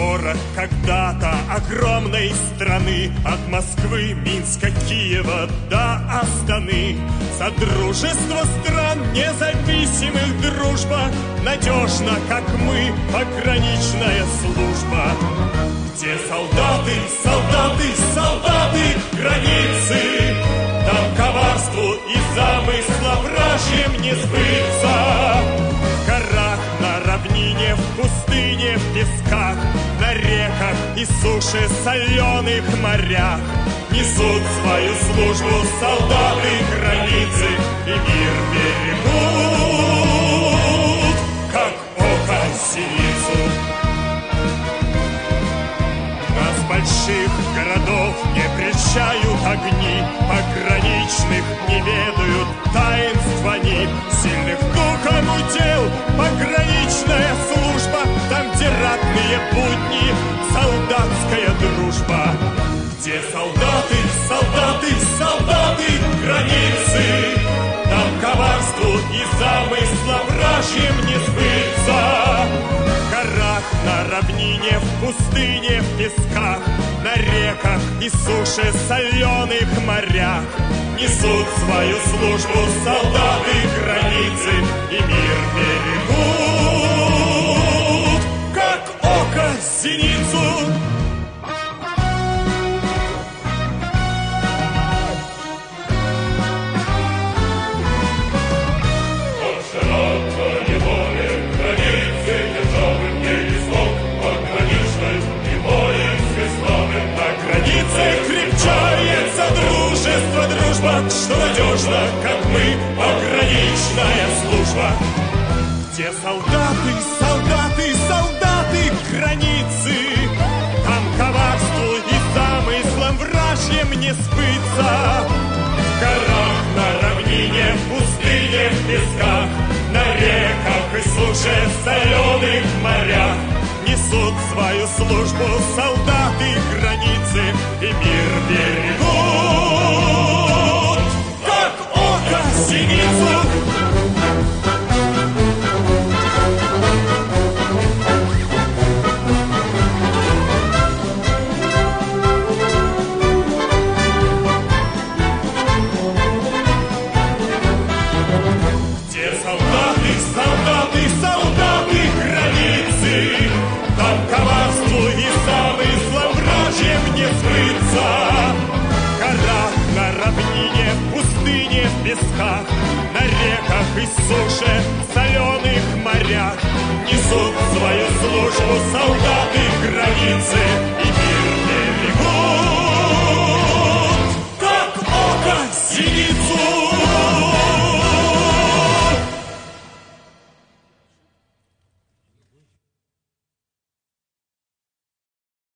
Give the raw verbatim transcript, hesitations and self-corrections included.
просторах когда-то огромной страны, от Москвы, Минска, Киева до Астаны. Содружество стран независимых дружба, надежно, как мы, пограничная служба. Где солдаты, солдаты, солдаты границы, там коварству и замысла вражьим не сбыться. В горах, на равнине, в пустыне, в песках, на реках и суше, соленых морях несут свою службу солдаты границы и мир берегут, как око синицу. Нас больших городов не прельщают огни, пограничных не ведают таинств они. Сильных духом удел пограничная служба, там, где ратные будни, солдатская дружба. Где солдаты, солдаты, солдаты границы, там коварству и замысла вражьим не сбыться. В горах, на равнине, в пустыне, в песках, на реках и суше, соленых морях несут свою службу солдаты границы и мир берегут, как око синицу. Что надежно, как мы, пограничная служба. Где солдаты, солдаты, солдаты границы, там коварству и замыслам вражьим не сбыться. В горах, на равнине, в пустыне, в песках, на реках и суше, соленых морях несут свою службу солдаты границы и мир берегут, синицу. Где солдаты, солдаты, солдаты границы, там коварству и замыслам вражьим не сбыться. В горах, на равнине, в пустыне, в песках, на реках и суше, в соленых морях несут свою службу солдаты границы